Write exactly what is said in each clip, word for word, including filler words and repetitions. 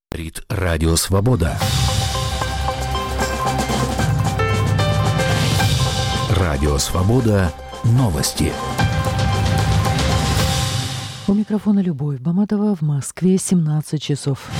Говорит Радио Свобода. Радио Свобода. Новости. У микрофона Любовь Баматова. В Москве семнадцать часов.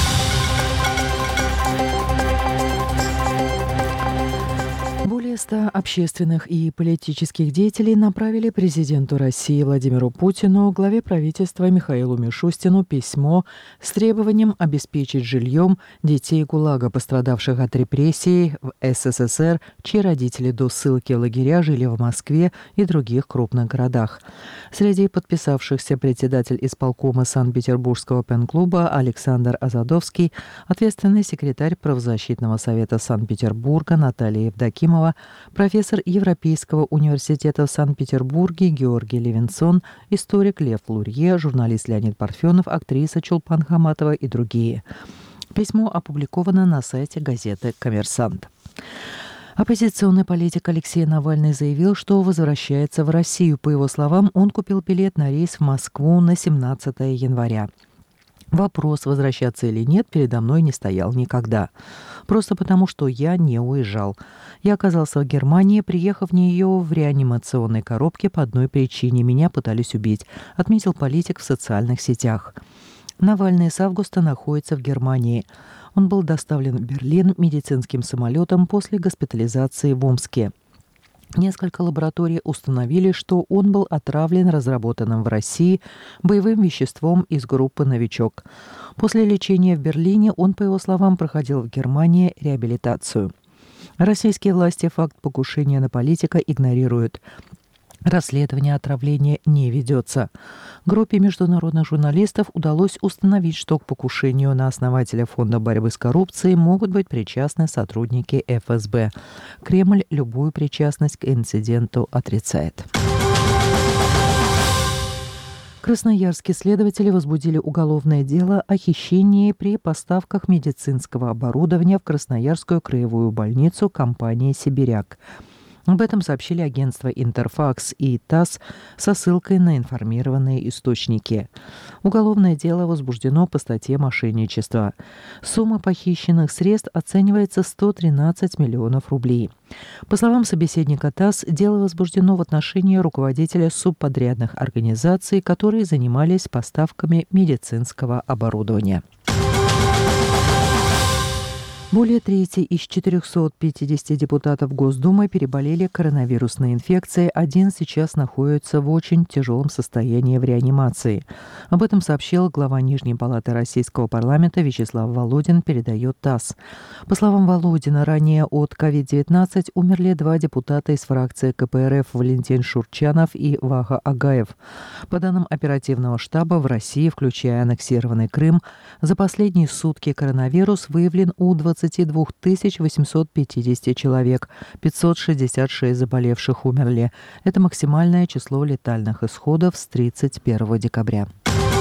Более ста общественных и политических деятелей направили президенту России Владимиру Путину, главе правительства Михаилу Мишустину письмо с требованием обеспечить жильем детей ГУЛАГа, пострадавших от репрессий в СССР, чьи родители до ссылки в лагеря жили в Москве и других крупных городах. Среди подписавшихся председатель исполкома Санкт-Петербургского пен-клуба Александр Азадовский, ответственный секретарь правозащитного совета Санкт-Петербурга Наталья Евдокимова, профессор Европейского университета в Санкт-Петербурге Георгий Левинсон, историк Лев Лурье, журналист Леонид Парфенов, актриса Чулпан Хаматова и другие. Письмо опубликовано на сайте газеты «Коммерсант». Оппозиционный политик Алексей Навальный заявил, что возвращается в Россию. По его словам, он купил билет на рейс в Москву на семнадцатое января. Вопрос, возвращаться или нет, передо мной не стоял никогда. Просто потому, что я не уезжал. Я оказался в Германии, приехав в нее в реанимационной коробке по одной причине. Меня пытались убить, отметил политик в социальных сетях. Навальный с августа находится в Германии. Он был доставлен в Берлин медицинским самолетом после госпитализации в Омске. Несколько лабораторий установили, что он был отравлен разработанным в России боевым веществом из группы «Новичок». После лечения в Берлине он, по его словам, проходил в Германии реабилитацию. Российские власти факт покушения на политика игнорируют. Расследование отравления не ведется. Группе международных журналистов удалось установить, что к покушению на основателя Фонда борьбы с коррупцией могут быть причастны сотрудники эф эс бэ. Кремль любую причастность к инциденту отрицает. Красноярские следователи возбудили уголовное дело о хищении при поставках медицинского оборудования в Красноярскую краевую больницу компании «Сибиряк». Об этом сообщили агентства «Интерфакс» и ТАСС со ссылкой на информированные источники. Уголовное дело возбуждено по статье «Мошенничество». Сумма похищенных средств оценивается в сто тринадцать миллионов рублей. По словам собеседника ТАСС, дело возбуждено в отношении руководителя субподрядных организаций, которые занимались поставками медицинского оборудования. Более трети из четырехсот пятидесяти депутатов Госдумы переболели коронавирусной инфекцией. Один сейчас находится в очень тяжелом состоянии в реанимации. Об этом сообщил глава Нижней палаты Российского парламента Вячеслав Володин, передает ТАСС. По словам Володина, ранее от ковид девятнадцать умерли два депутата из фракции ка пэ эр эф Валентин Шурчанов и Ваха Агаев. По данным оперативного штаба, в России, включая аннексированный Крым, за последние сутки коронавирус выявлен у двадцати двух тысяч восьмисот пятидесяти человек, пятьсот шестьдесят шесть заболевших умерли. Это максимальное число летальных исходов с тридцать первого декабря.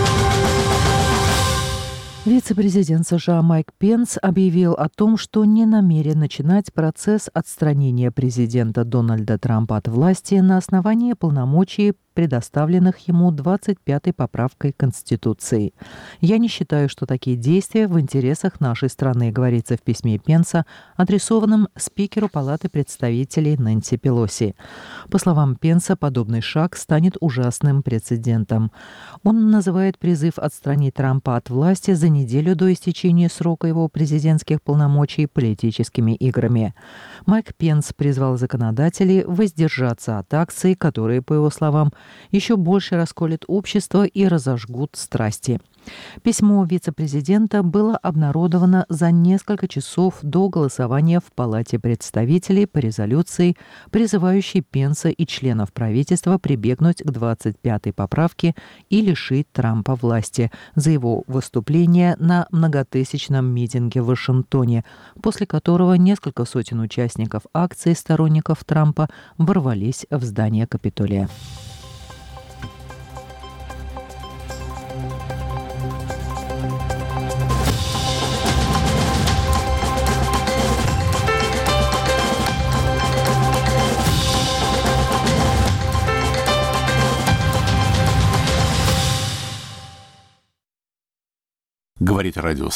Вице-президент США Майк Пенс объявил о том, что не намерен начинать процесс отстранения президента Дональда Трампа от власти на основании полномочий, предоставленных ему двадцать пятой поправкой Конституции. «Я не считаю, что такие действия в интересах нашей страны», говорится в письме Пенса, адресованном спикеру Палаты представителей Нэнси Пелоси. По словам Пенса, подобный шаг станет ужасным прецедентом. Он называет призыв отстранить Трампа от власти за неделю до истечения срока его президентских полномочий политическими играми. Майк Пенс призвал законодателей воздержаться от акций, которые, по его словам, еще больше расколет общество и разожгут страсти. Письмо вице-президента было обнародовано за несколько часов до голосования в Палате представителей по резолюции, призывающей Пенса и членов правительства прибегнуть к двадцать пятой поправке и лишить Трампа власти за его выступление на многотысячном митинге в Вашингтоне, после которого несколько сотен участников акции сторонников Трампа ворвались в здание Капитолия. Говорит Радио